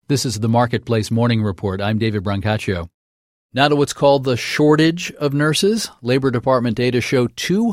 This is the Marketplace Morning Report. I'm David Brancaccio. Now to what's called the shortage of nurses. Labor Department data show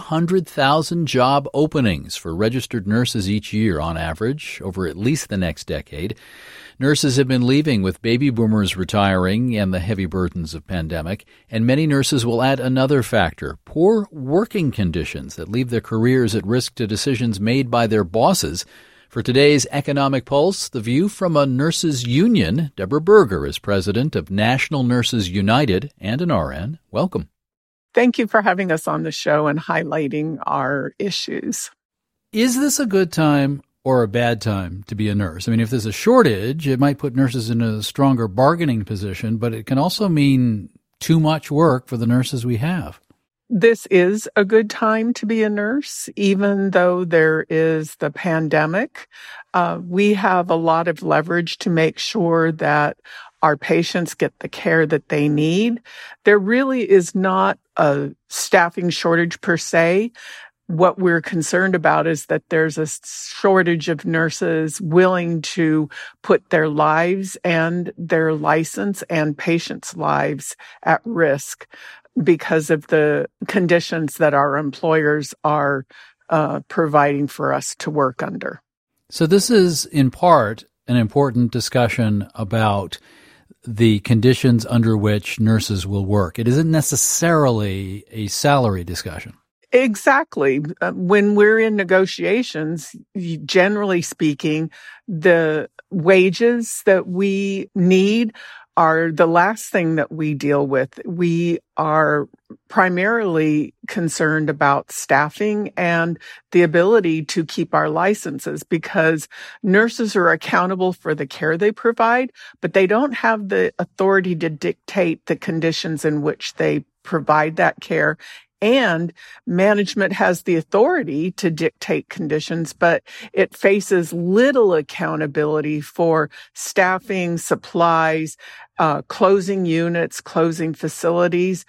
200,000 job openings for registered nurses each year on average over at least the next decade. Nurses have been leaving with baby boomers retiring and the heavy burdens of pandemic. And many nurses will add another factor, poor working conditions that leave their careers at risk to decisions made by their bosses. For today's Economic Pulse, the view from a nurses union. Deborah Berger is president of National Nurses United and an RN. Welcome. Thank you for having us on the show and highlighting our issues. Is this a good time or a bad time to be a nurse? I mean, if there's a shortage, it might put nurses in a stronger bargaining position, but it can also mean too much work for the nurses we have. This is a good time to be a nurse, even though there is the pandemic. We have a lot of leverage to make sure that our patients get the care that they need. There really is not a staffing shortage per se. What we're concerned about is that there's a shortage of nurses willing to put their lives and their license and patients' lives at risk because of the conditions that our employers are providing for us to work under. So this is, in part, an important discussion about the conditions under which nurses will work. It isn't necessarily a salary discussion. Exactly. When we're in negotiations, generally speaking, the wages that we need are the last thing that we deal with. We are primarily concerned about staffing and the ability to keep our licenses because nurses are accountable for the care they provide, but they don't have the authority to dictate the conditions in which they provide that care. And management has the authority to dictate conditions, but it faces little accountability for staffing, supplies, closing units, closing facilities,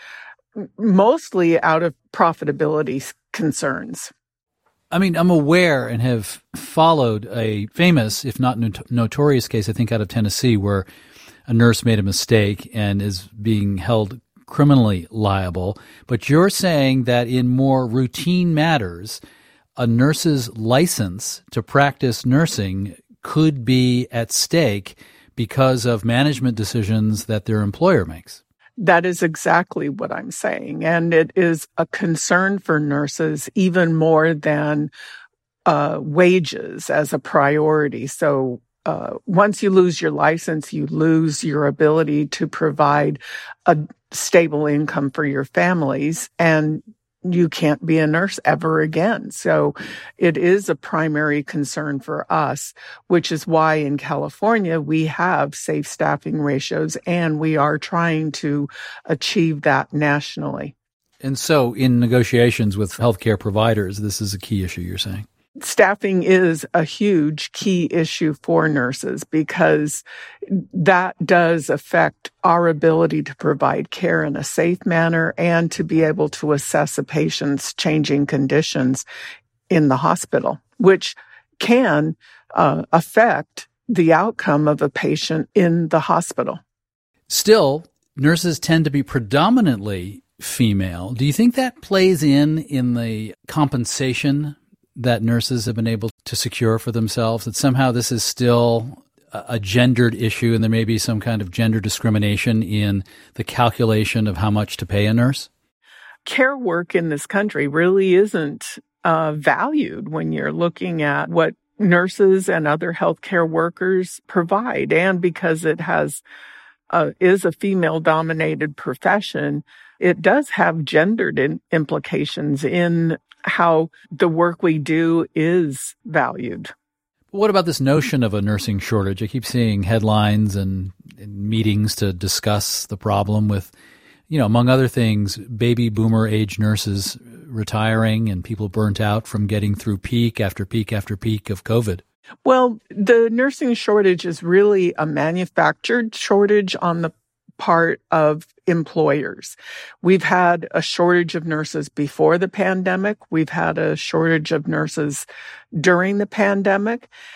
mostly out of profitability concerns. I mean, I'm aware and have followed a famous, if not notorious case, I think out of Tennessee, where a nurse made a mistake and is being held criminally liable. But you're saying that in more routine matters, a nurse's license to practice nursing could be at stake because of management decisions that their employer makes. That is exactly what I'm saying. And it is a concern for nurses even more than wages as a priority. So once you lose your license, you lose your ability to provide a stable income for your families, and you can't be a nurse ever again. So it is a primary concern for us, which is why in California we have safe staffing ratios, and we are trying to achieve that nationally. And so in negotiations with healthcare providers, this is a key issue, you're saying? Staffing is a huge key issue for nurses because that does affect our ability to provide care in a safe manner and to be able to assess a patient's changing conditions in the hospital, which can affect the outcome of a patient in the hospital. Still, nurses tend to be predominantly female. Do you think that plays in the compensation that nurses have been able to secure for themselves, that somehow this is still a gendered issue and there may be some kind of gender discrimination in the calculation of how much to pay a nurse? Care work in this country really isn't valued when you're looking at what nurses and other healthcare workers provide. And because it is a female-dominated profession, it does have gendered implications in how the work we do is valued. What about this notion of a nursing shortage? I keep seeing headlines and meetings to discuss the problem with, among other things, baby boomer age nurses retiring and people burnt out from getting through peak after peak after peak of COVID. Well, the nursing shortage is really a manufactured shortage on the part of employers. We've had a shortage of nurses before the pandemic. We've had a shortage of nurses during the pandemic.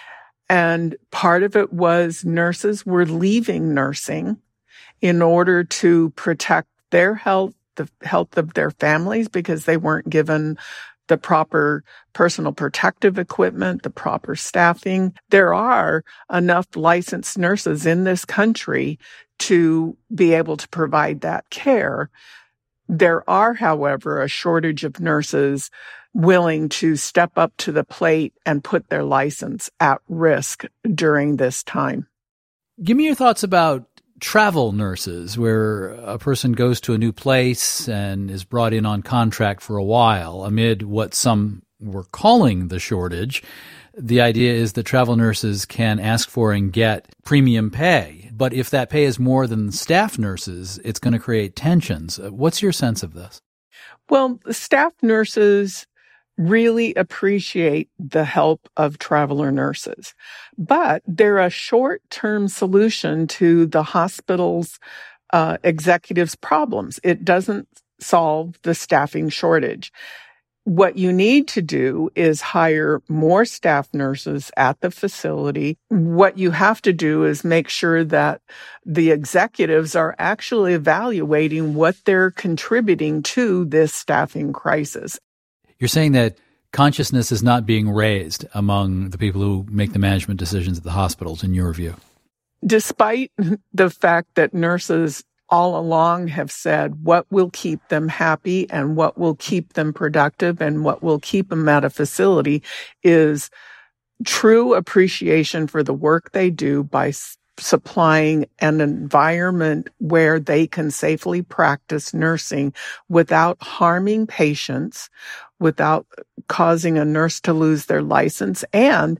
And part of it was nurses were leaving nursing in order to protect their health, the health of their families, because they weren't given the proper personal protective equipment, the proper staffing. There are enough licensed nurses in this country to be able to provide that care. There are, however, a shortage of nurses willing to step up to the plate and put their license at risk during this time. Give me your thoughts about travel nurses, where a person goes to a new place and is brought in on contract for a while amid what some were calling the shortage. The idea is that travel nurses can ask for and get premium pay. But if that pay is more than staff nurses, it's going to create tensions. What's your sense of this? Well, staff nurses really appreciate the help of traveler nurses, but they're a short-term solution to the hospital's executives' problems. It doesn't solve the staffing shortage. What you need to do is hire more staff nurses at the facility. What you have to do is make sure that the executives are actually evaluating what they're contributing to this staffing crisis. You're saying that consciousness is not being raised among the people who make the management decisions at the hospitals, in your view? Despite the fact that nurses all along have said what will keep them happy and what will keep them productive and what will keep them at a facility is true appreciation for the work they do by supplying an environment where they can safely practice nursing without harming patients, without causing a nurse to lose their license, and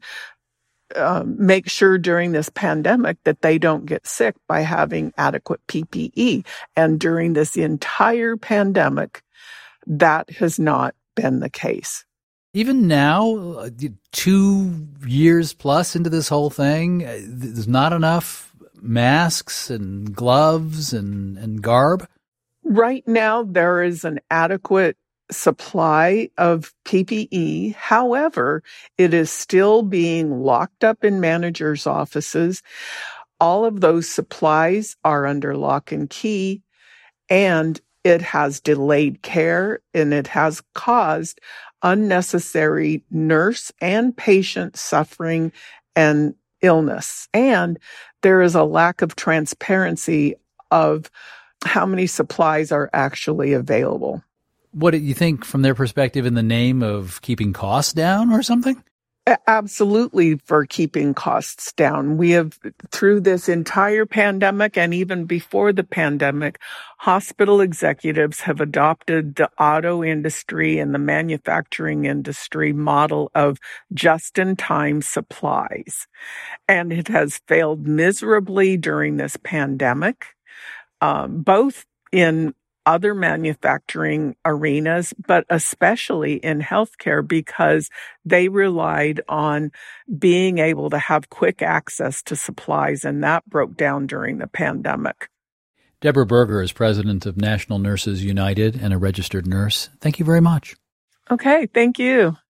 make sure during this pandemic that they don't get sick by having adequate PPE. And during this entire pandemic, that has not been the case. Even now, 2 years plus into this whole thing, there's not enough masks and gloves and garb? Right now, there is an adequate supply of PPE. However, it is still being locked up in managers' offices. All of those supplies are under lock and key, and it has delayed care, and it has caused unnecessary nurse and patient suffering and illness. And there is a lack of transparency of how many supplies are actually available. What do you think, from their perspective, in the name of keeping costs down or something? Absolutely, for keeping costs down. We have, through this entire pandemic and even before the pandemic, hospital executives have adopted the auto industry and the manufacturing industry model of just-in-time supplies. And it has failed miserably during this pandemic, both in other manufacturing arenas, but especially in healthcare, because they relied on being able to have quick access to supplies, and that broke down during the pandemic. Deborah Berger is president of National Nurses United and a registered nurse. Thank you very much. Okay, thank you.